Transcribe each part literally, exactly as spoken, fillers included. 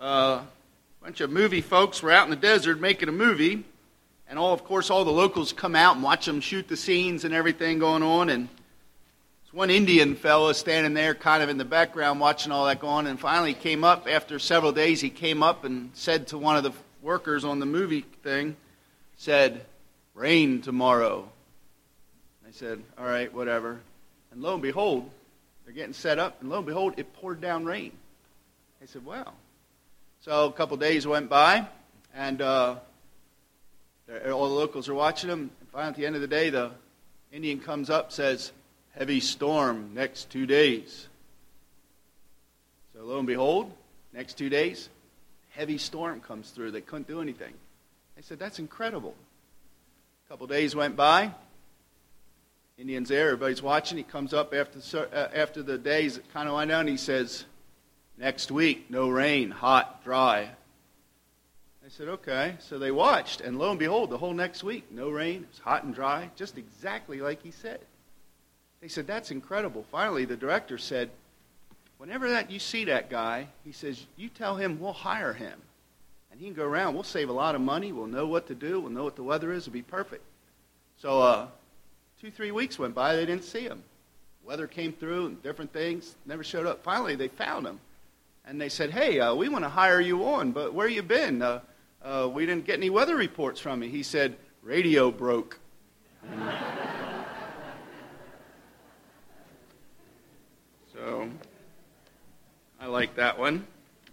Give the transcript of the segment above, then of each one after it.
uh, a bunch of movie folks were out in the desert making a movie, and all, of course, all the locals come out and watch them shoot the scenes and everything going on, and there's one Indian fellow standing there kind of in the background watching all that going on, and finally he came up, after several days, he came up and said to one of the workers on the movie thing, said, "Rain tomorrow." I said, "All right, whatever." And lo and behold, they're getting set up, and lo and behold, it poured down rain. I said, "Wow." So a couple days went by, and uh, all the locals are watching them. And finally, at the end of the day, the Indian comes up, says, "Heavy storm next two days." So lo and behold, next two days, heavy storm comes through. They couldn't do anything. I said, "That's incredible." A couple days went by. Indian's there. Everybody's watching. He comes up after uh, after the days kind of wind down. He says, "Next week, no rain, hot, dry." I said, "Okay." So they watched, and lo and behold, the whole next week, no rain. It was hot and dry, just exactly like he said. They said, "That's incredible." Finally, the director said, "Whenever that you see that guy," he says, "you tell him we'll hire him. And he can go around. We'll save a lot of money. We'll know what to do. We'll know what the weather is. It'll be perfect." So uh, two, three weeks went by. They didn't see him. Weather came through and different things. Never showed up. Finally, they found him. And they said, "Hey, uh, we want to hire you on, but where you been? Uh, uh, we didn't get any weather reports from you." He said, "Radio broke." So I like that one.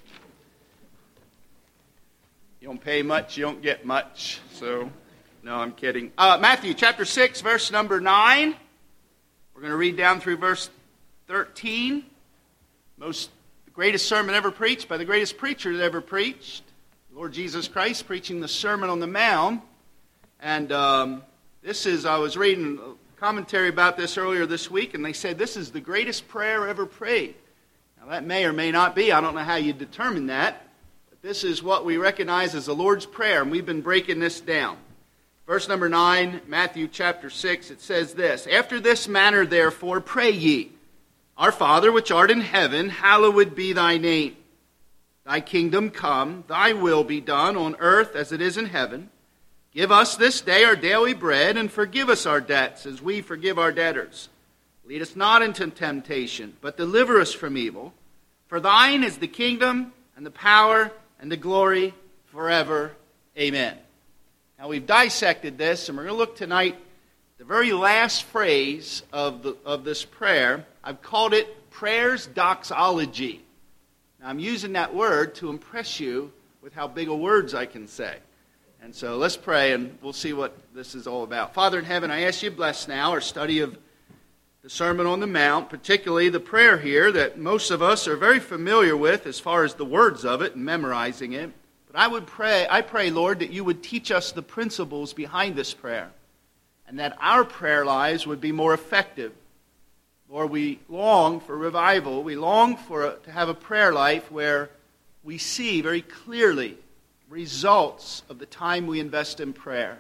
You don't pay much, you don't get much. So, no, I'm kidding. Uh, Matthew chapter six, verse number nine. We're going to read down through verse thirteen. Most, the greatest sermon ever preached by the greatest preacher that ever preached. Lord Jesus Christ preaching the Sermon on the Mount. And um, this is, I was reading a commentary about this earlier this week, and they said this is the greatest prayer ever prayed. Now that may or may not be. I don't know how you determine that. This is what we recognize as the Lord's Prayer, and we've been breaking this down. Verse number nine, Matthew chapter six, it says this, "After this manner, therefore, pray ye, Our Father which art in heaven, hallowed be thy name. Thy kingdom come, thy will be done on earth as it is in heaven. Give us this day our daily bread, and forgive us our debts as we forgive our debtors. Lead us not into temptation, but deliver us from evil. For thine is the kingdom and the power and the glory forever. Amen." Now we've dissected this, and we're going to look tonight at the very last phrase of the of this prayer. I've called it prayer's doxology. Now I'm using that word to impress you with how big of words I can say. And so let's pray, and we'll see what this is all about. Father in heaven, I ask you to bless now our study of the Sermon on the Mount, particularly the prayer here that most of us are very familiar with as far as the words of it and memorizing it. But I would pray, I pray, Lord, that you would teach us the principles behind this prayer, and that our prayer lives would be more effective. Lord, we long for revival. We long for a, to have a prayer life where we see very clearly results of the time we invest in prayer.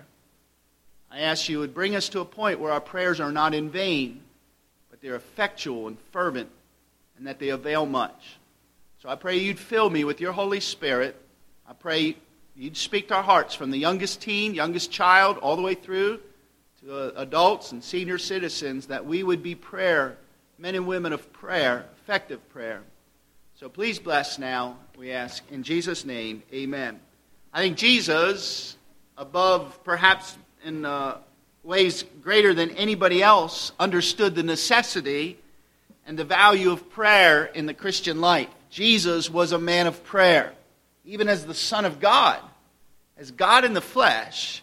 I ask you would bring us to a point where our prayers are not in vain, but they're effectual and fervent, and that they avail much. So I pray you'd fill me with your Holy Spirit. I pray you'd speak to our hearts from the youngest teen, youngest child, all the way through to uh, adults and senior citizens, that we would be prayer, men and women of prayer, effective prayer. So please bless now, we ask. In Jesus' name, amen. I think Jesus, above perhaps in uh, ways greater than anybody else, understood the necessity and the value of prayer in the Christian life. Jesus was a man of prayer, even as the Son of God. As God in the flesh,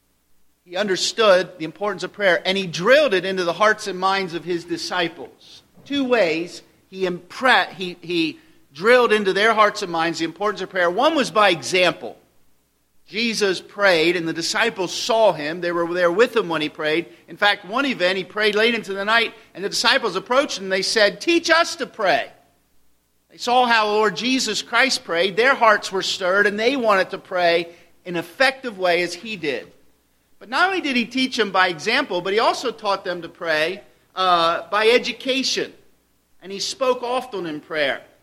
he understood the importance of prayer, and he drilled it into the hearts and minds of his disciples. Two ways he impre- he, he drilled into their hearts and minds the importance of prayer. One was by example. Jesus prayed, and the disciples saw him. They were there with him when he prayed. In fact, one event, he prayed late into the night, and the disciples approached him, and they said, "Teach us to pray." They saw how Lord Jesus Christ prayed. Their hearts were stirred, and they wanted to pray in an effective way as he did. But not only did he teach them by example, but he also taught them to pray uh, by education. And he spoke often in prayer.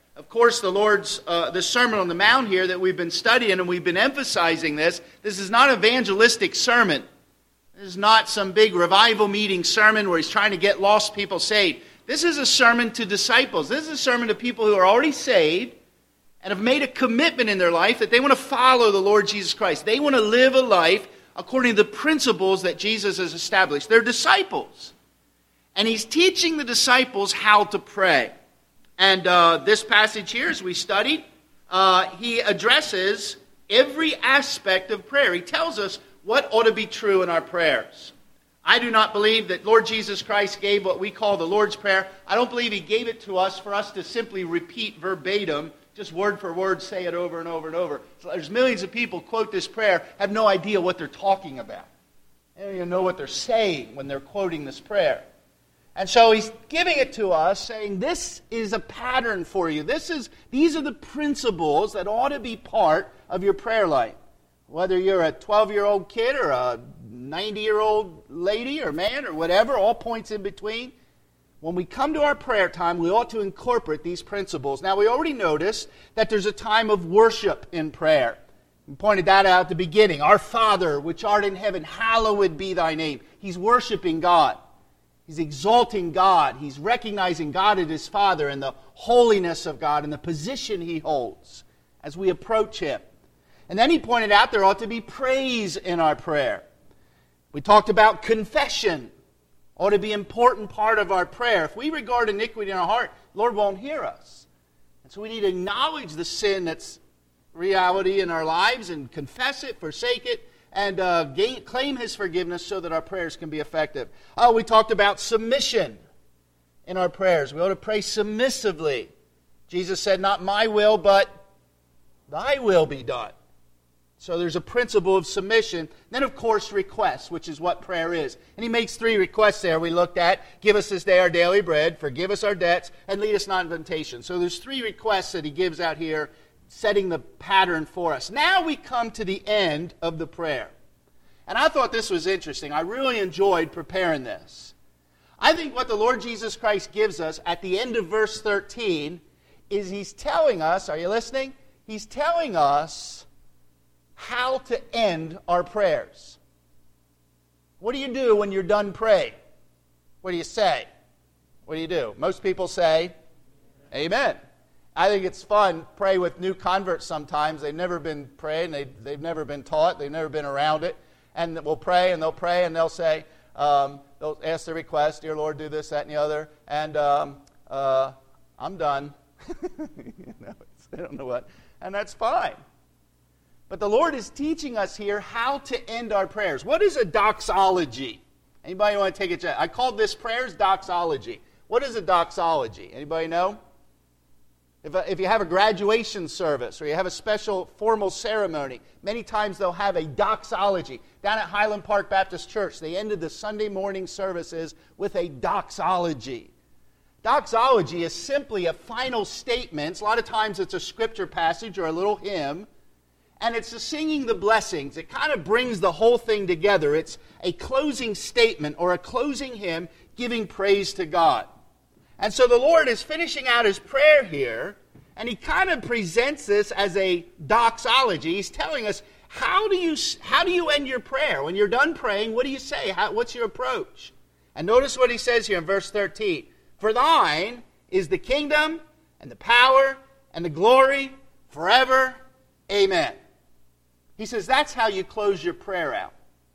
Of course, the Lord's, uh, the Sermon on the Mount here that we've been studying, and we've been emphasizing this, this is not an evangelistic sermon. This is not some big revival meeting sermon where he's trying to get lost people saved. This is a sermon to disciples. This is a sermon to people who are already saved and have made a commitment in their life that they want to follow the Lord Jesus Christ. They want to live a life according to the principles that Jesus has established. They're disciples. And he's teaching the disciples how to pray. And uh, this passage here, as we studied, uh, he addresses every aspect of prayer. He tells us what ought to be true in our prayers. I do not believe that Lord Jesus Christ gave what we call the Lord's Prayer. I don't believe he gave it to us for us to simply repeat verbatim, just word for word, say it over and over and over. So there's millions of people quote this prayer, have no idea what they're talking about. They don't even know what they're saying when they're quoting this prayer. And so he's giving it to us, saying this is a pattern for you. This is, these are the principles that ought to be part of your prayer life. Whether you're a twelve-year-old kid or a ninety-year-old lady or man or whatever, all points in between. When we come to our prayer time, we ought to incorporate these principles. Now, we already noticed that there's a time of worship in prayer. We pointed that out at the beginning. Our Father, which art in heaven, hallowed be thy name. He's worshiping God. He's exalting God. He's recognizing God as his Father and the holiness of God and the position he holds as we approach him. And then he pointed out there ought to be praise in our prayer. We talked about confession. Ought to be an important part of our prayer. If we regard iniquity in our heart, the Lord won't hear us. And so we need to acknowledge the sin that's reality in our lives and confess it, forsake it, and uh, gain, claim his forgiveness so that our prayers can be effective. Oh, we talked about submission in our prayers. We ought to pray submissively. Jesus said, not my will, but thy will be done. So there's a principle of submission. Then, of course, requests, which is what prayer is. And he makes three requests there we looked at. Give us this day our daily bread, forgive us our debts, and lead us not into temptation. So there's three requests that he gives out here, setting the pattern for us. Now we come to the end of the prayer. And I thought this was interesting. I really enjoyed preparing this. I think what the Lord Jesus Christ gives us at the end of verse thirteen is he's telling us, are you listening? He's telling us how to end our prayers. What do you do when you're done praying? What do you say? What do you do? Most people say, Amen. I think it's fun, pray with new converts sometimes. They've never been praying, they, they've never been taught, they've never been around it. And we'll pray, and they'll pray, and they'll say, um, they'll ask their request, dear Lord, do this, that, and the other, and um, uh, I'm done. you know, they don't know what. And that's fine. But the Lord is teaching us here how to end our prayers. What is a doxology? Anybody want to take a check? I called this prayers doxology. What is a doxology? Anybody know? If, if you have a graduation service or you have a special formal ceremony, many times they'll have a doxology. Down at Highland Park Baptist Church, they ended the Sunday morning services with a doxology. Doxology is simply a final statement. A lot of times it's a scripture passage or a little hymn. And it's the singing the blessings. It kind of brings the whole thing together. It's a closing statement or a closing hymn giving praise to God. And so the Lord is finishing out his prayer here, and he kind of presents this as a doxology. He's telling us, how do you, how do you end your prayer? When you're done praying, what do you say? How, what's your approach? And notice what he says here in verse thirteen. For thine is the kingdom and the power and the glory forever. Amen. He says that's how you close your prayer out.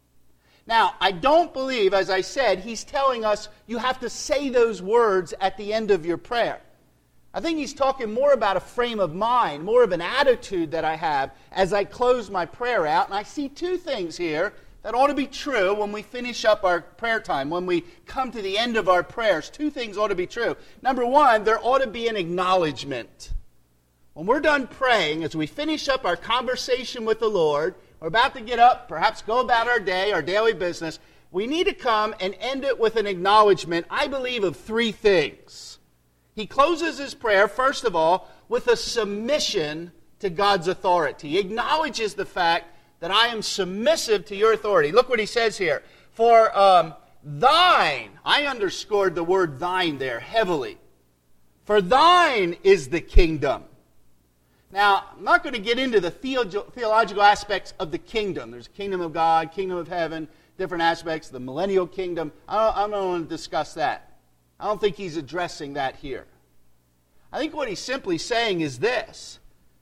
Now, I don't believe, as I said, he's telling us you have to say those words at the end of your prayer. I think he's talking more about a frame of mind, more of an attitude that I have as I close my prayer out. And I see two things here that ought to be true when we finish up our prayer time, when we come to the end of our prayers. Two things ought to be true. Number one, there ought to be an acknowledgement. When we're done praying, as we finish up our conversation with the Lord, we're about to get up, perhaps go about our day, our daily business, we need to come and end it with an acknowledgement, I believe, of three things. He closes his prayer, first of all, with a submission to God's authority. He acknowledges the fact that I am submissive to your authority. Look what he says here. For um, thine, I underscored the word thine there heavily. For thine is the kingdom. Now, I'm not going to get into the theolo- theological aspects of the kingdom. There's kingdom of God, kingdom of heaven, different aspects, the millennial kingdom. I don't, I don't want to discuss that. I don't think he's addressing that here. I think what he's simply saying is this.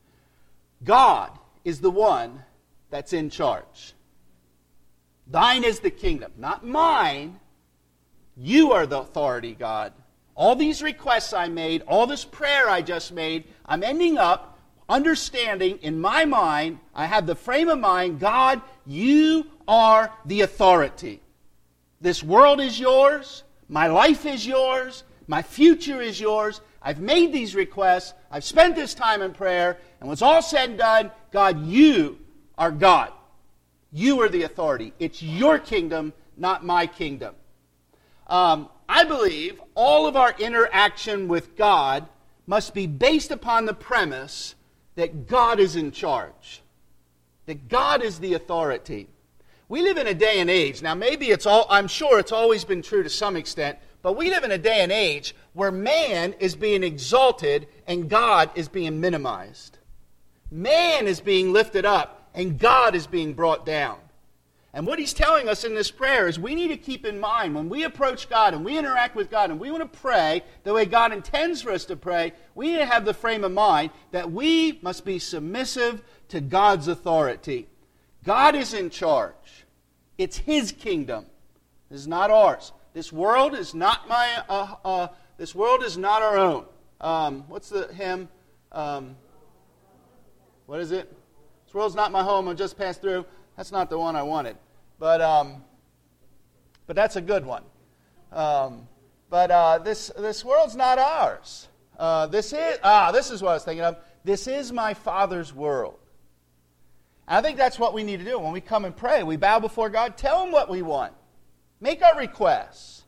God is the one that's in charge. Thine is the kingdom, not mine. You are the authority, God. All these requests I made, all this prayer I just made, I'm ending up understanding in my mind, I have the frame of mind, God, you are the authority. This world is yours. My life is yours. My future is yours. I've made these requests. I've spent this time in prayer. And when it's all said and done, God, you are God. You are the authority. It's your kingdom, not my kingdom. Um, I believe all of our interaction with God must be based upon the premise that God is in charge. That God is the authority. We live in a day and age, now maybe it's all, I'm sure it's always been true to some extent, but we live in a day and age where man is being exalted and God is being minimized. Man is being lifted up and God is being brought down. And what he's telling us in this prayer is we need to keep in mind when we approach God and we interact with God and we want to pray the way God intends for us to pray, we need to have the frame of mind that we must be submissive to God's authority. God is in charge. It's His kingdom. This is not ours. This world is not my. Uh, uh, this world is not our own. Um, what's the hymn? Um, what is it? This world's not my home. I just passed through. That's not the one I wanted, but um, but that's a good one. Um, but uh, this this world's not ours. Uh, this is ah. This is what I was thinking of. This is my Father's world. And I think that's what we need to do when we come and pray. We bow before God. Tell Him what we want. Make our requests.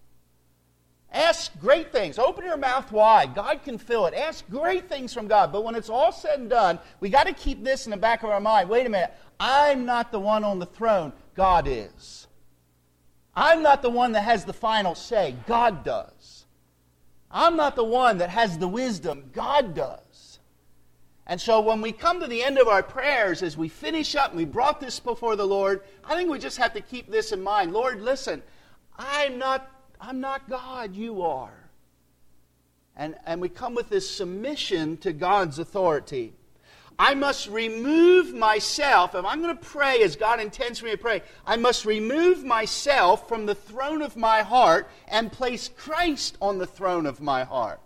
Ask great things. Open your mouth wide. God can fill it. Ask great things from God. But when it's all said and done, we got to keep this in the back of our mind. Wait a minute. I'm not the one on the throne. God is. I'm not the one that has the final say. God does. I'm not the one that has the wisdom. God does. And so when we come to the end of our prayers, as we finish up and we brought this before the Lord, I think we just have to keep this in mind. Lord, listen, I'm not, I'm not God, you are. And, and we come with this submission to God's authority. I must remove myself, if I'm going to pray as God intends for me to pray, I must remove myself from the throne of my heart and place Christ on the throne of my heart.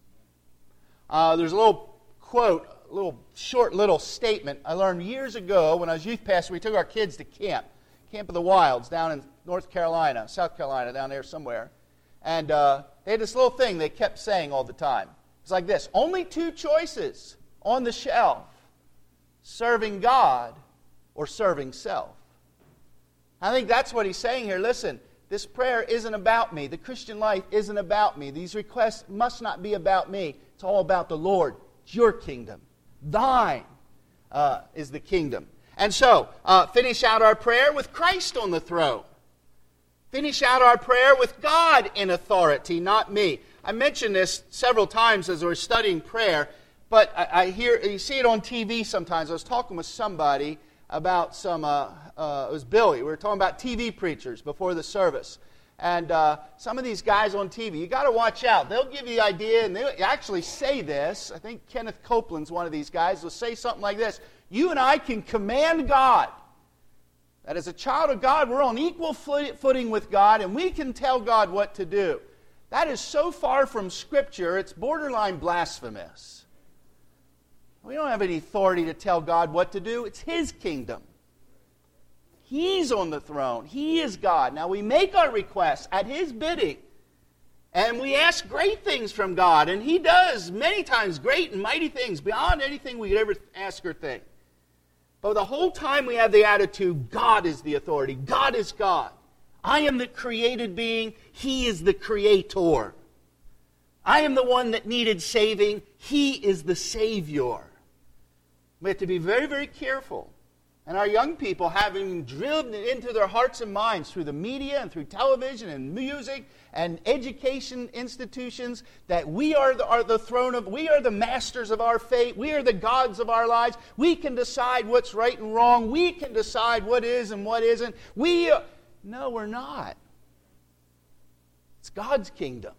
Uh, there's a little quote, a little short little statement I learned years ago when I was youth pastor. We took our kids to camp, Camp of the Wilds down in North Carolina, South Carolina, down there somewhere. And uh, they had this little thing they kept saying all the time. It's like this: only two choices on the shelf. Serving God or serving self. I think that's what he's saying here. Listen, this prayer isn't about me. The Christian life isn't about me. These requests must not be about me. It's all about the Lord. It's your kingdom. Thine uh, is the kingdom. And so, uh, finish out our prayer with Christ on the throne. Finish out our prayer with God in authority, not me. I mentioned this several times as we're studying prayer. But I, I hear, you see it on T V sometimes. I was talking with somebody about some, uh, uh, it was Billy. We were talking about T V preachers before the service. And uh, some of these guys on T V, you got to watch out. They'll give you the idea, and they actually say this. I think Kenneth Copeland's one of these guys. Will say something like this: you and I can command God. That as a child of God, we're on equal footing with God, and we can tell God what to do. That is so far from Scripture, it's borderline blasphemous. We don't have any authority to tell God what to do. It's His kingdom. He's on the throne. He is God. Now we make our requests at His bidding. And we ask great things from God. And He does many times great and mighty things beyond anything we could ever ask or think. But the whole time we have the attitude, God is the authority. God is God. I am the created being. He is the creator. I am the one that needed saving. He is the Savior. We have to be very, very careful And our young people, having drilled it into their hearts and minds through the media and through television and music and education institutions, that we are the, are the throne of, we are the masters of our fate, we are the gods of our lives, we can decide what's right and wrong, we can decide what is and what isn't. We, uh, no, we're not. It's God's kingdom.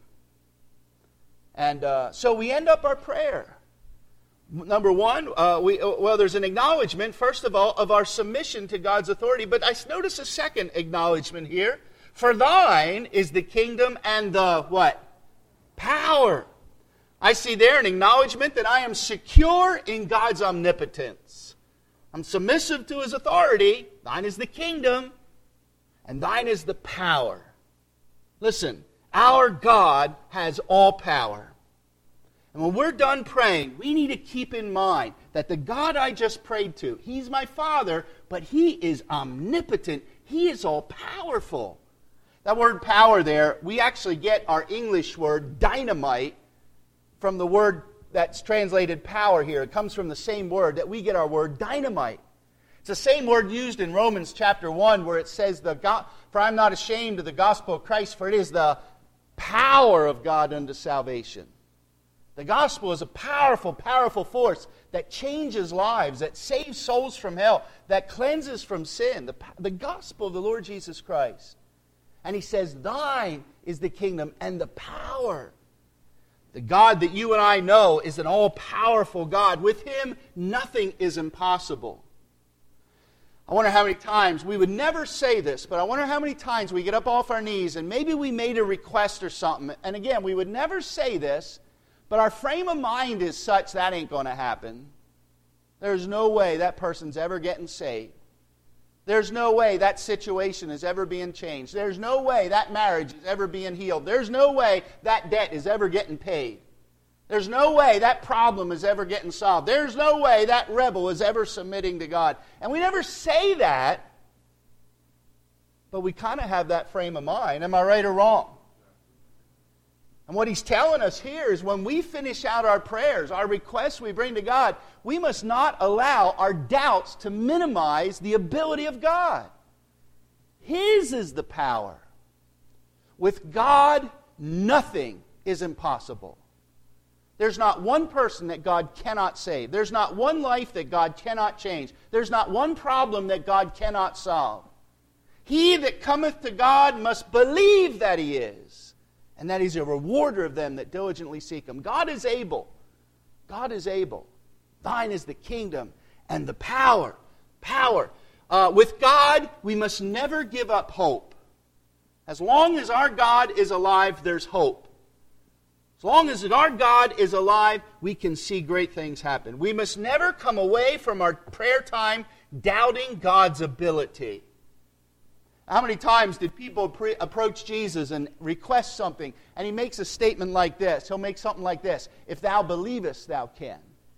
And uh, so we end up our prayer. Number one, uh, we, well, there's an acknowledgement, first of all, of our submission to God's authority. But I notice a second acknowledgement here. For thine is the kingdom and the, what? Power. I see there an acknowledgement that I am secure in God's omnipotence. I'm submissive to His authority. Thine is the kingdom, and thine is the power. Listen, our God has all power. And when we're done praying, we need to keep in mind that the God I just prayed to, He's my Father, but He is omnipotent. He is all-powerful. That word power there, we actually get our English word dynamite from the word that's translated power here. It comes from the same word that we get our word dynamite. It's the same word used in Romans chapter one where it says, "The God, for I'm not ashamed of the gospel of Christ, for it is the power of God unto salvation." The gospel is a powerful, powerful force that changes lives, that saves souls from hell, that cleanses from sin. The, the gospel of the Lord Jesus Christ. And He says, thine is the kingdom and the power. The God that you and I know is an all-powerful God. With Him, nothing is impossible. I wonder how many times, we would never say this, but I wonder how many times we get up off our knees and maybe we made a request or something. And again, we would never say this, but our frame of mind is such that ain't going to happen. There's no way that person's ever getting saved. There's no way that situation is ever being changed. There's no way that marriage is ever being healed. There's no way that debt is ever getting paid. There's no way that problem is ever getting solved. There's no way that rebel is ever submitting to God. And we never say that, but we kind of have that frame of mind. Am I right or wrong? And what He's telling us here is when we finish out our prayers, our requests we bring to God, we must not allow our doubts to minimize the ability of God. His is the power. With God, nothing is impossible. There's not one person that God cannot save. There's not one life that God cannot change. There's not one problem that God cannot solve. He that cometh to God must believe that He is, and that He's a rewarder of them that diligently seek Him. God is able. God is able. Thine is the kingdom and the power. Power. Uh, with God, we must never give up hope. As long as our God is alive, there's hope. As long as our God is alive, we can see great things happen. We must never come away from our prayer time doubting God's ability. How many times did people pre- approach Jesus and request something, and He makes a statement like this? He'll make something like this: if thou believest, thou can.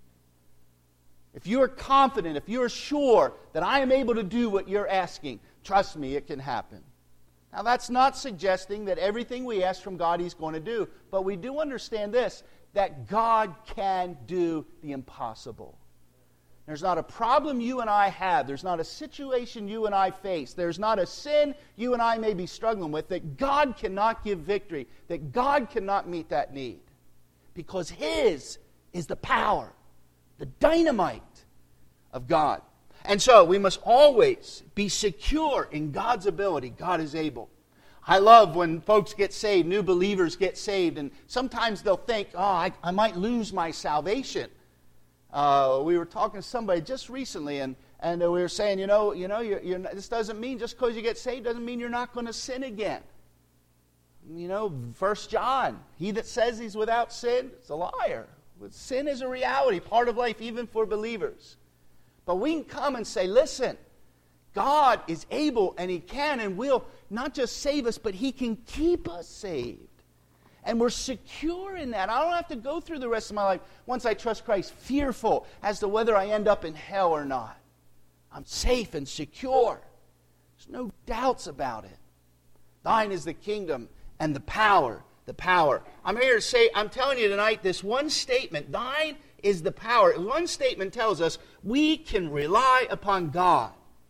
If you are confident, if you are sure that I am able to do what you're asking, trust me, it can happen. Now, that's not suggesting that everything we ask from God He's going to do, but we do understand this, that God can do the impossible. There's not a problem you and I have. There's not a situation you and I face. There's not a sin you and I may be struggling with that God cannot give victory, that God cannot meet that need. Because His is the power, the dynamite of God. And so we must always be secure in God's ability. God is able. I love when folks get saved, new believers get saved, and sometimes they'll think, oh, I, I might lose my salvation. Uh, we were talking to somebody just recently, and, and we were saying, you know, you know, you're, you're not, this doesn't mean just because you get saved doesn't mean you're not going to sin again. You know, First John, he that says he's without sin is a liar. Sin is a reality, part of life, even for believers. But we can come and say, listen, God is able and He can and will not just save us, but He can keep us saved. And we're secure in that. I don't have to go through the rest of my life, once I trust Christ, fearful as to whether I end up in hell or not. I'm safe and secure. There's no doubts about it. Thine is the kingdom and the power. The power. I'm here to say, I'm telling you tonight, this one statement, thine is the power. One statement tells us we can rely upon God.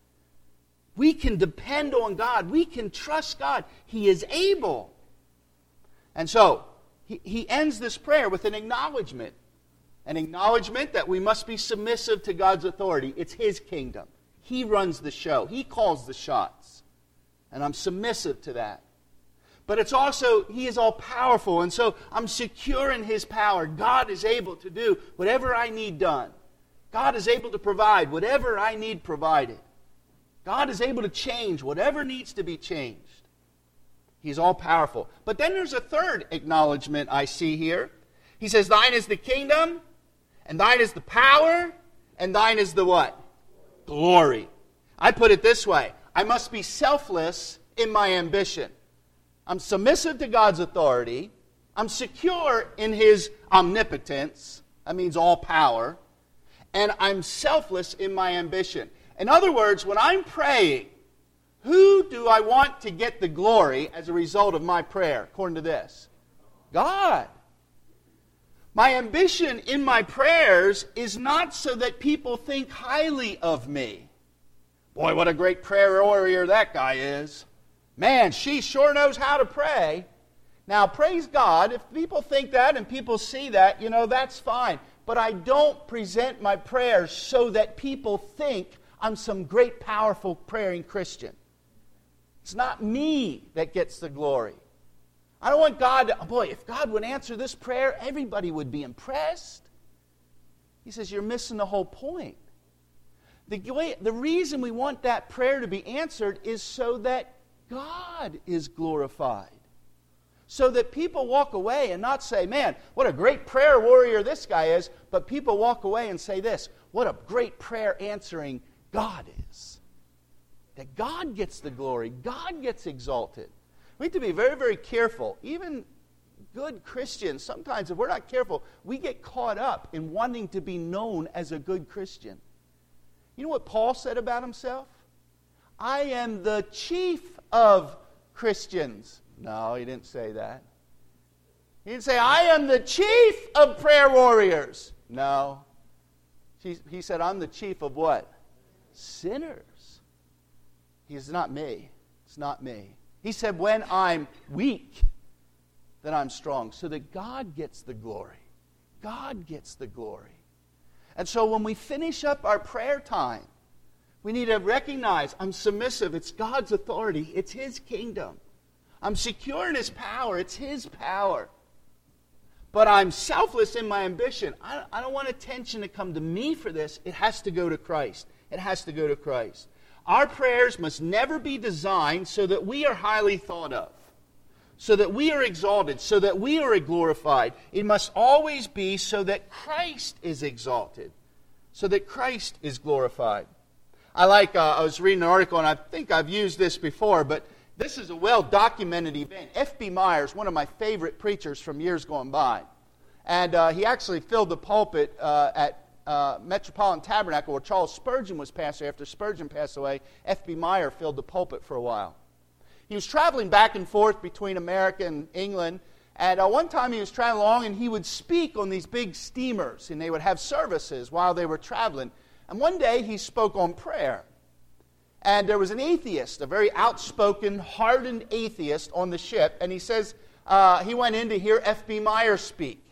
We can depend on God. We can trust God. He is able. And so, he, he ends this prayer with an acknowledgement. An acknowledgement that we must be submissive to God's authority. It's His kingdom. He runs the show. He calls the shots. And I'm submissive to that. But it's also, He is all-powerful, and so I'm secure in His power. God is able to do whatever I need done. God is able to provide whatever I need provided. God is able to change whatever needs to be changed. He's all-powerful. But then there's a third acknowledgement I see here. He says, thine is the kingdom, and thine is the power, and thine is the what? Glory. I put it this way. I must be selfless in my ambition. I'm submissive to God's authority. I'm secure in His omnipotence. That means all power. And I'm selfless in my ambition. In other words, when I'm praying, who do I want to get the glory as a result of my prayer, according to this? God. My ambition in my prayers is not so that people think highly of me. Boy, what a great prayer warrior that guy is. Man, she sure knows how to pray. Now, praise God, if people think that and people see that, you know, that's fine. But I don't present my prayers so that people think I'm some great, powerful praying Christian. It's not me that gets the glory. I don't want God to, boy, if God would answer this prayer, everybody would be impressed. He says, you're missing the whole point. The, way, the reason we want that prayer to be answered is so that God is glorified. So that people walk away and not say, man, what a great prayer warrior this guy is, but people walk away and say this, what a great prayer answering God is. That God gets the glory, God gets exalted. We have to be very, very careful. Even good Christians, sometimes if we're not careful, we get caught up in wanting to be known as a good Christian. You know what Paul said about himself? I am the chief of Christians. No, he didn't say that. He didn't say, I am the chief of prayer warriors. No. He said, I'm the chief of what? Sinners. He's not me. It's not me. He said, when I'm weak, then I'm strong. So that God gets the glory. God gets the glory. And so when we finish up our prayer time, we need to recognize I'm submissive. It's God's authority. It's His kingdom. I'm secure in His power. It's His power. But I'm selfless in my ambition. I, I don't want attention to come to me for this. It has to go to Christ. It has to go to Christ. Our prayers must never be designed so that we are highly thought of, so that we are exalted, so that we are glorified. It must always be so that Christ is exalted, so that Christ is glorified. I like, uh, I was reading an article, and I think I've used this before, but this is a well-documented event. F B Myers, one of my favorite preachers from years gone by, and uh, he actually filled the pulpit uh, at uh, Metropolitan Tabernacle where Charles Spurgeon was pastor. After Spurgeon passed away, F B Meyer filled the pulpit for a while. He was traveling back and forth between America and England, and uh, one time he was traveling along, and he would speak on these big steamers, and they would have services while they were traveling. And one day he spoke on prayer. And there was an atheist, a very outspoken, hardened atheist on the ship. And he says uh, he went in to hear F B Meyer speak.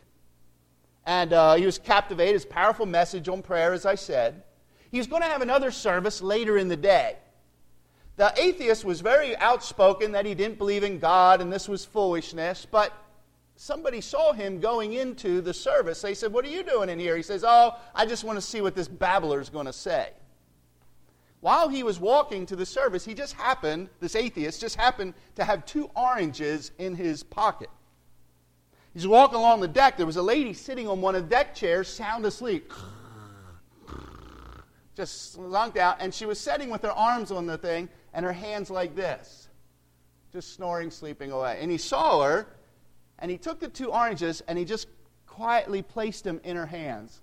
And uh, he was captivated. His powerful message on prayer, as I said. He was going to have another service later in the day. The atheist was very outspoken that he didn't believe in God and this was foolishness. But somebody saw him going into the service. They said, what are you doing in here? He says, oh, I just want to see what this babbler is going to say. While he was walking to the service, he just happened, this atheist, just happened to have two oranges in his pocket. He's walking along the deck. There was a lady sitting on one of the deck chairs, sound asleep. Just slunked out, and she was sitting with her arms on the thing and her hands like this, just snoring, sleeping away. And he saw her, and he took the two oranges, and he just quietly placed them in her hands.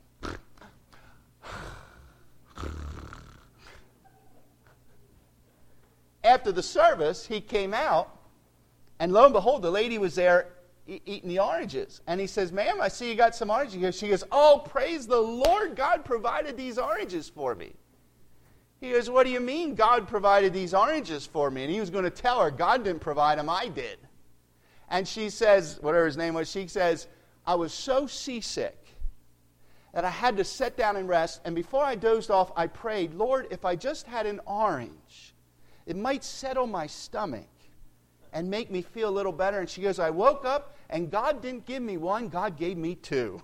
After the service, he came out, and lo and behold, the lady was there, e- eating the oranges. And he says, ma'am, I see you got some oranges. She goes, oh, praise the Lord, God provided these oranges for me. He goes, what do you mean God provided these oranges for me? And he was going to tell her, God didn't provide them, I did. And she says, whatever his name was, she says, I was so seasick that I had to sit down and rest. And before I dozed off, I prayed, Lord, if I just had an orange, it might settle my stomach and make me feel a little better. And she goes, I woke up and God didn't give me one, God gave me two.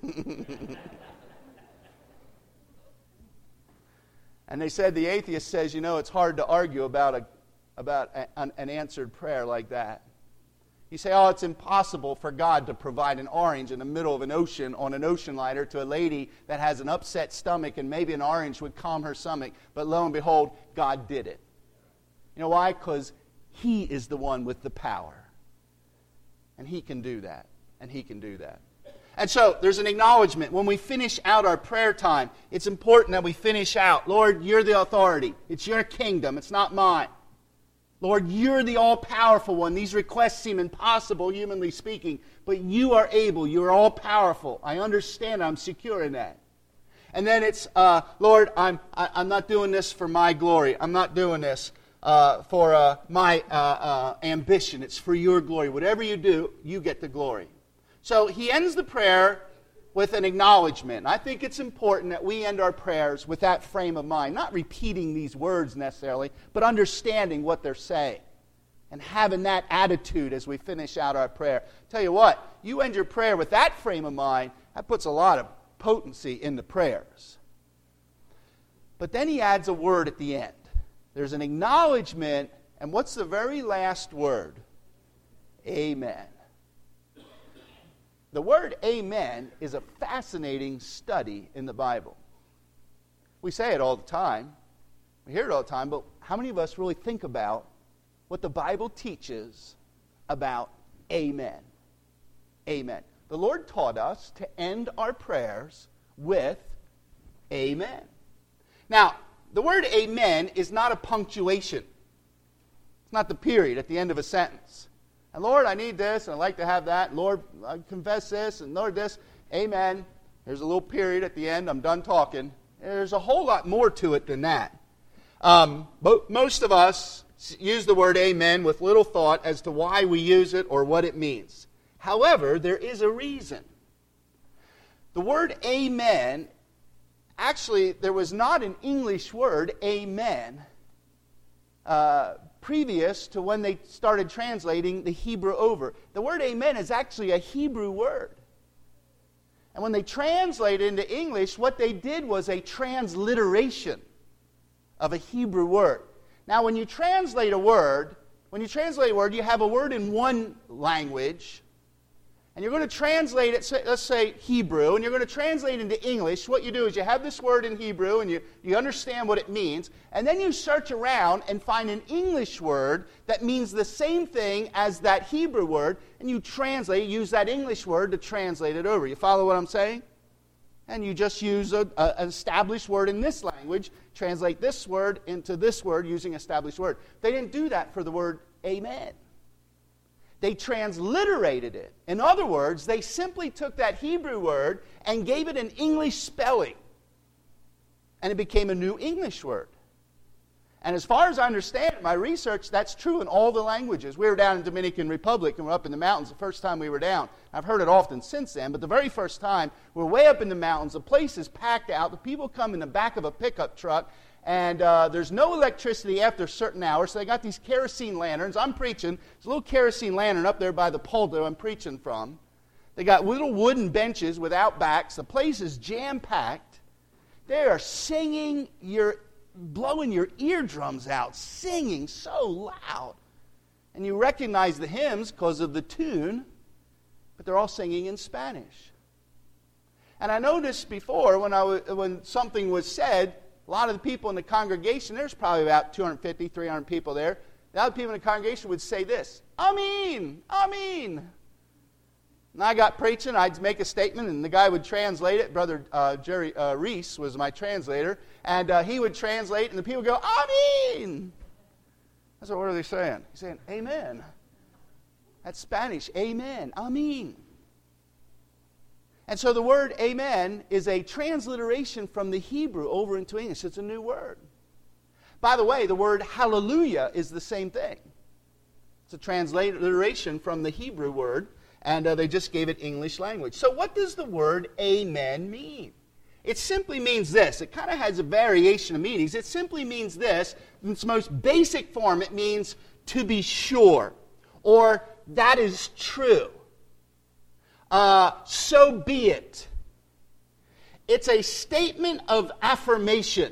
And they said, the atheist says, you know, it's hard to argue about a about a, an, an answered prayer like that. You say, oh, it's impossible for God to provide an orange in the middle of an ocean on an ocean liner to a lady that has an upset stomach, and maybe an orange would calm her stomach. But lo and behold, God did it. You know why? Because He is the one with the power. And He can do that. And He can do that. And so there's an acknowledgement. When we finish out our prayer time, it's important that we finish out, Lord, you're the authority. It's your kingdom. It's not mine. Lord, you're the all-powerful one. These requests seem impossible, humanly speaking, but you are able. You are all-powerful. I understand. I'm secure in that. And then it's, uh, Lord, I'm, I, I'm not doing this for my glory. I'm not doing this uh, for uh, my uh, uh, ambition. It's for your glory. Whatever you do, you get the glory. So he ends the prayer with an acknowledgement. I think it's important that we end our prayers with that frame of mind, not repeating these words necessarily, but understanding what they're saying and having that attitude as we finish out our prayer. Tell you what, you end your prayer with that frame of mind, that puts a lot of potency in the prayers. But then he adds a word at the end. There's an acknowledgement, and what's the very last word? Amen. The word amen is a fascinating study in the Bible. We say it all the time. We hear it all the time, but how many of us really think about what the Bible teaches about amen? Amen. The Lord taught us to end our prayers with amen. Now, the word amen is not a punctuation. It's not the period at the end of a sentence. And Lord, I need this, and I'd like to have that. Lord, I confess this, and Lord, this. Amen. There's a little period at the end. I'm done talking. There's a whole lot more to it than that. Um, but most of us use the word amen with little thought as to why we use it or what it means. However, there is a reason. The word amen, actually, there was not an English word, amen, uh, previous to when they started translating the Hebrew over. The word amen is actually a Hebrew word. And when they translated into English, what they did was a transliteration of a Hebrew word. Now, when you translate a word, when you translate a word, you have a word in one language, and you're going to translate it, let's say Hebrew, and you're going to translate it into English. What you do is you have this word in Hebrew, and you, you understand what it means, and then you search around and find an English word that means the same thing as that Hebrew word, and you translate, use that English word to translate it over. You follow what I'm saying? And you just use a, a, an established word in this language, translate this word into this word using established word. They didn't do that for the word amen. They transliterated it. In other words, they simply took that Hebrew word and gave it an English spelling. And it became a new English word. And as far as I understand my research, that's true in all the languages. We were down in Dominican Republic and we're up in the mountains the first time we were down. I've heard it often since then, but the very first time, we're way up in the mountains. The place is packed out. The people come in the back of a pickup truck. And uh, there's no electricity after certain hours, so they got these kerosene lanterns. I'm preaching. There's a little kerosene lantern up there by the pulpit I'm preaching from. They got little wooden benches without backs. The place is jam-packed. They are singing, your, blowing your eardrums out, singing so loud. And you recognize the hymns because of the tune, but they're all singing in Spanish. And I noticed before when, I w- when something was said, a lot of the people in the congregation, there's probably about two hundred fifty, three hundred people there. The other people in the congregation would say this, Amen, Amen. And I got preaching, I'd make a statement, and the guy would translate it. Brother uh, Jerry uh, Reese was my translator, and uh, he would translate, and the people would go, Amen. I said, what are they saying? He's saying, Amen. That's Spanish. Amen. Amen. And so the word amen is a transliteration from the Hebrew over into English. It's a new word. By the way, the word hallelujah is the same thing. It's a transliteration from the Hebrew word, and uh, they just gave it English language. So what does the word amen mean? It simply means this. It kind of has a variation of meanings. It simply means this. In its most basic form, it means to be sure, or that is true. Uh, so be it. It's a statement of affirmation.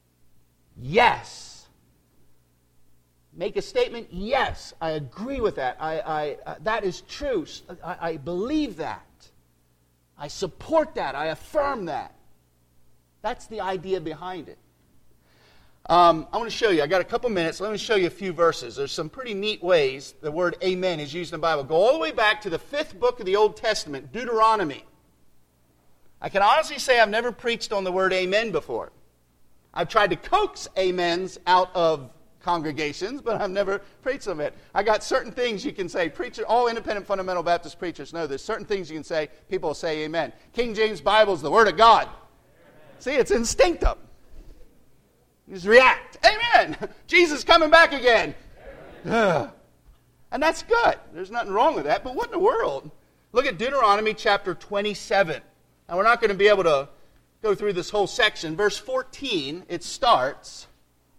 Yes. Make a statement. Yes, I agree with that. I, I, uh, that is true. I, I believe that. I support that. I affirm that. That's the idea behind it. Um, I want to show you. I got a couple minutes. Let me show you a few verses. There's some pretty neat ways the word amen is used in the Bible. Go all the way back to the fifth book of the Old Testament, Deuteronomy. I can honestly say I've never preached on the word amen before. I've tried to coax amens out of congregations, but I've never preached on it. I got certain things you can say. Preacher, all independent fundamental Baptist preachers know this. Certain things you can say, people will say amen. King James Bible is the Word of God. Amen. See, it's instinctive. You just react. Amen. Jesus coming back again. And that's good. There's nothing wrong with that. But what in the world? Look at Deuteronomy chapter twenty-seven. Now, we're not going to be able to go through this whole section. Verse fourteen, it starts.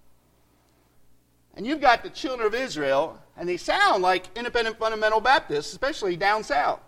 And you've got the children of Israel, and they sound like independent fundamental Baptists, especially down south.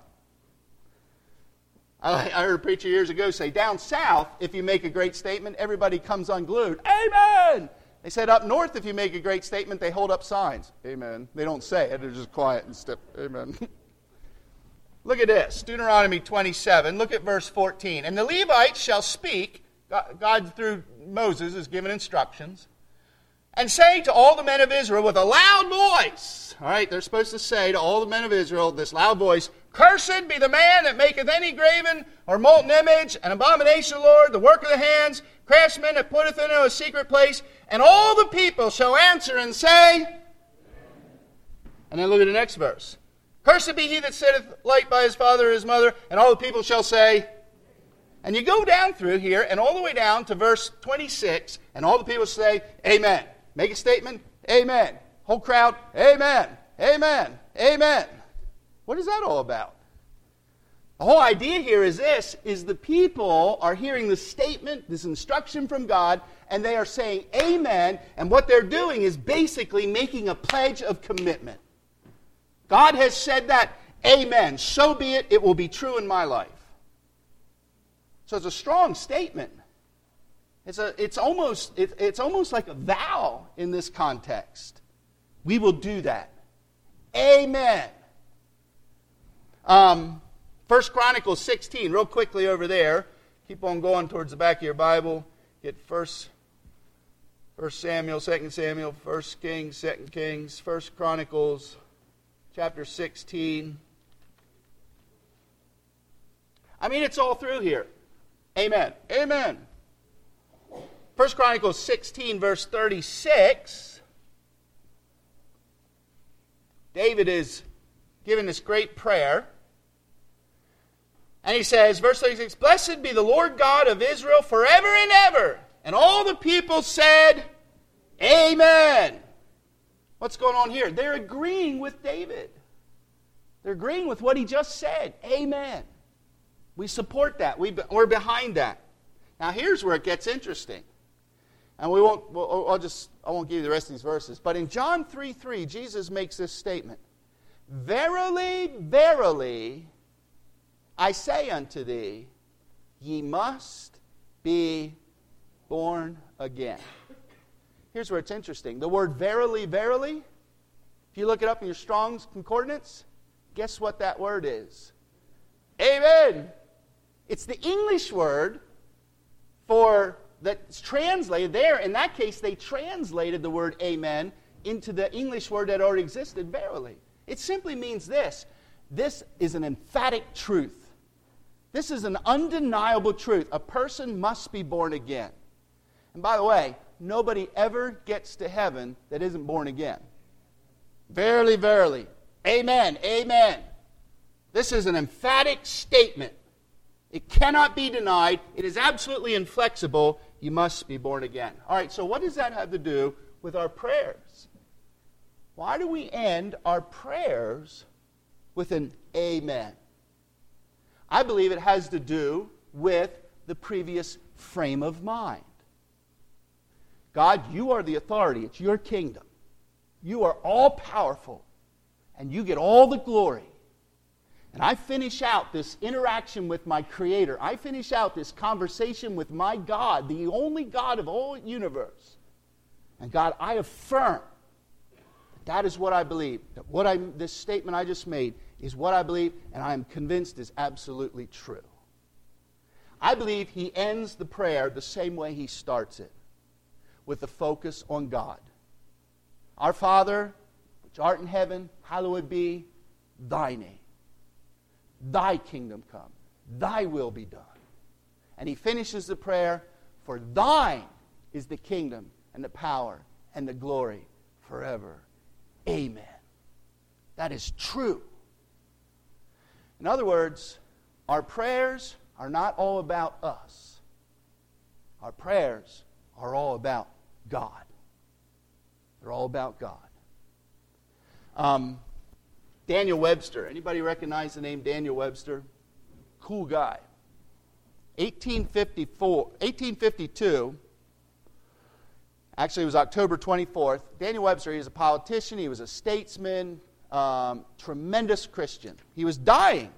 I heard a preacher years ago say, down south, if you make a great statement, everybody comes unglued. Amen! They said up north, if you make a great statement, they hold up signs. Amen. They don't say it. They're just quiet and stiff. Amen. Look at this. Deuteronomy twenty-seven. Look at verse fourteen. And the Levites shall speak. God, through Moses, is giving instructions. And say to all the men of Israel with a loud voice. All right, they're supposed to say to all the men of Israel, this loud voice, Cursed be the man that maketh any graven or molten image, an abomination of the Lord, the work of the hands, craftsman that putteth into a secret place. And all the people shall answer and say, and then look at the next verse. Cursed be he that sitteth light by his father or his mother, and all the people shall say. And you go down through here, and all the way down to verse twenty-six, and all the people say, Amen. Make a statement, Amen. Whole crowd, Amen, Amen, Amen. What is that all about? The whole idea here is this, is the people are hearing the statement, this instruction from God, and they are saying Amen, and what they're doing is basically making a pledge of commitment. God has said that, Amen, so be it, it will be true in my life. So it's a strong statement. It's a, it's almost, it, it's almost like a vow in this context. We will do that. Amen. Um, First Chronicles sixteen, real quickly over there. Keep on going towards the back of your Bible. Get First, First Samuel, Second Samuel, First Kings, Second Kings, First Chronicles, chapter sixteen. I mean, it's all through here. Amen. Amen. First Chronicles sixteen, verse thirty-six. David is giving this great prayer. And he says, verse thirty-six, Blessed be the Lord God of Israel forever and ever. And all the people said, Amen. What's going on here? They're agreeing with David. They're agreeing with what he just said. Amen. We support that. We, we're behind that. Now here's where it gets interesting. And we won't, we'll, I'll just, I won't give you the rest of these verses. But in John three three, Jesus makes this statement. Verily, verily, I say unto thee, ye must be born again. Here's where it's interesting. The word verily, verily, if you look it up in your Strong's Concordance, guess what that word is? Amen. It's the English word for that's translated there. In that case, they translated the word amen into the English word that already existed, verily. It simply means this. This is an emphatic truth. This is an undeniable truth. A person must be born again. And by the way, nobody ever gets to heaven that isn't born again. Verily, verily. Amen. Amen. This is an emphatic statement. It cannot be denied. It is absolutely inflexible. You must be born again. All right, so what does that have to do with our prayers? Why do we end our prayers with an amen? I believe it has to do with the previous frame of mind. God, you are the authority. It's your kingdom. You are all powerful, and you get all the glory. And I finish out this interaction with my Creator. I finish out this conversation with my God, the only God of all universe. And God, I affirm that, that is what I believe. That what I, this statement I just made is what I believe, and I am convinced is absolutely true. I believe he ends the prayer the same way he starts it, with the focus on God. Our Father, which art in heaven, hallowed be thy name. Thy kingdom come. Thy will be done. And he finishes the prayer, for thine is the kingdom and the power and the glory forever. Amen. That is true. In other words, our prayers are not all about us. Our prayers are all about God. They're all about God. Um, Daniel Webster. Anybody recognize the name Daniel Webster? Cool guy. eighteen fifty-four, eighteen fifty-two, actually it was October twenty-fourth. Daniel Webster, he was a politician, he was a statesman, um, tremendous Christian. He was dying.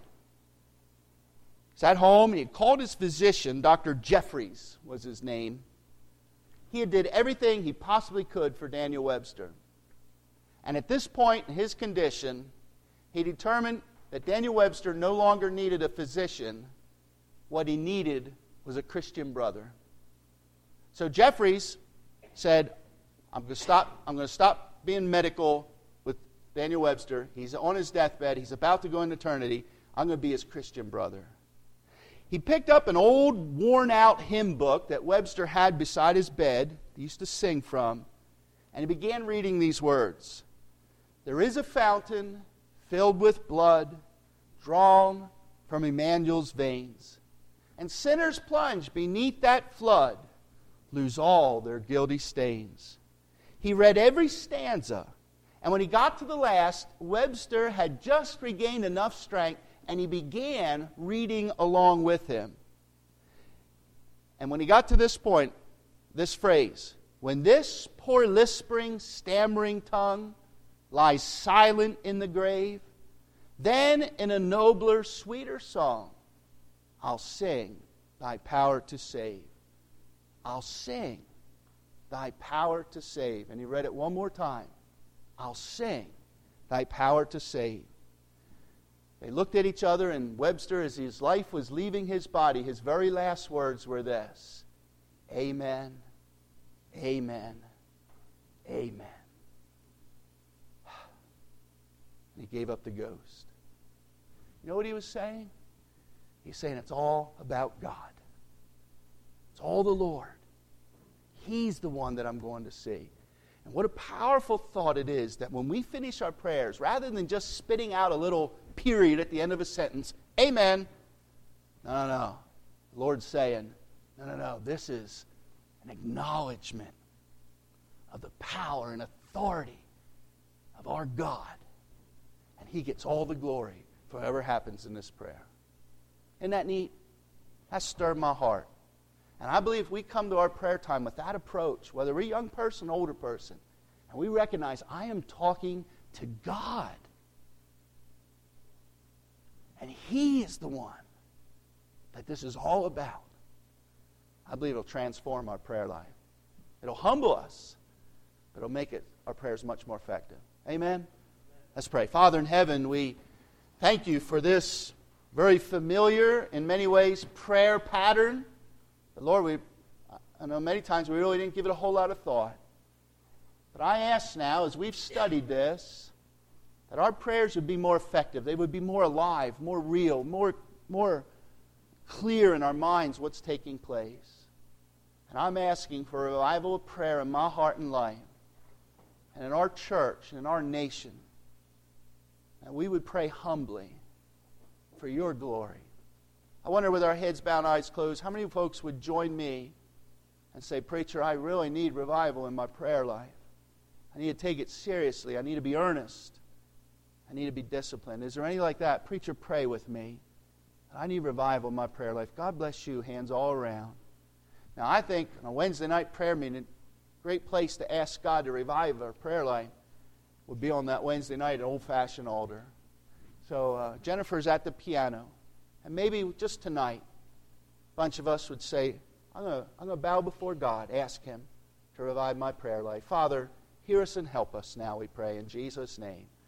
He's at home, and he had called his physician, Doctor Jeffries was his name. He had did everything he possibly could for Daniel Webster. And at this point in his condition, he determined that Daniel Webster no longer needed a physician. What he needed was a Christian brother. So Jeffries said, I'm going to stop, I'm going to stop being medical with Daniel Webster. He's on his deathbed. He's about to go into eternity. I'm going to be his Christian brother. He picked up an old, worn-out hymn book that Webster had beside his bed, he used to sing from, and he began reading these words. There is a fountain filled with blood, drawn from Emmanuel's veins, and sinners plunge beneath that flood, lose all their guilty stains. He read every stanza, and when he got to the last, Webster had just regained enough strength, and he began reading along with him. And when he got to this point, this phrase, when this poor lisping, stammering tongue lies silent in the grave, then in a nobler, sweeter song, I'll sing thy power to save. I'll sing thy power to save. And he read it one more time. I'll sing thy power to save. They looked at each other, and Webster, as his life was leaving his body, his very last words were this: Amen, amen, amen. And he gave up the ghost. You know what he was saying? He's saying it's all about God. It's all the Lord. He's the one that I'm going to see. And what a powerful thought it is that when we finish our prayers, rather than just spitting out a little period at the end of a sentence, amen. No, no, no. The Lord's saying, no, no, no. This is an acknowledgement of the power and authority of our God. And he gets all the glory for whatever happens in this prayer. Isn't that neat? That stirred my heart. And I believe if we come to our prayer time with that approach, whether we're a young person, older person, and we recognize I am talking to God. And he is the one that this is all about. I believe it'll transform our prayer life. It'll humble us, but it'll make it our prayers much more effective. Amen? Let's pray. Father in heaven, we thank you for this very familiar, in many ways, prayer pattern. But Lord, we, I know many times we really didn't give it a whole lot of thought. But I ask now, as we've studied this, that our prayers would be more effective. They would be more alive, more real, more, more clear in our minds what's taking place. And I'm asking for a revival of prayer in my heart and life, and in our church, and in our nation. And we would pray humbly for your glory. I wonder, with our heads bowed, eyes closed, how many folks would join me and say, "Preacher, I really need revival in my prayer life. I need to take it seriously. I need to be earnest. I need to be disciplined." Is there any like that? Preacher, pray with me. I need revival in my prayer life. God bless you. Hands all around. Now, I think on a Wednesday night prayer meeting, a great place to ask God to revive our prayer life would be on that Wednesday night at old-fashioned altar. So uh, Jennifer's at the piano. And maybe just tonight, a bunch of us would say, I'm going to I'm going to bow before God, ask Him to revive my prayer life. Father, hear us and help us now, we pray, in Jesus' name.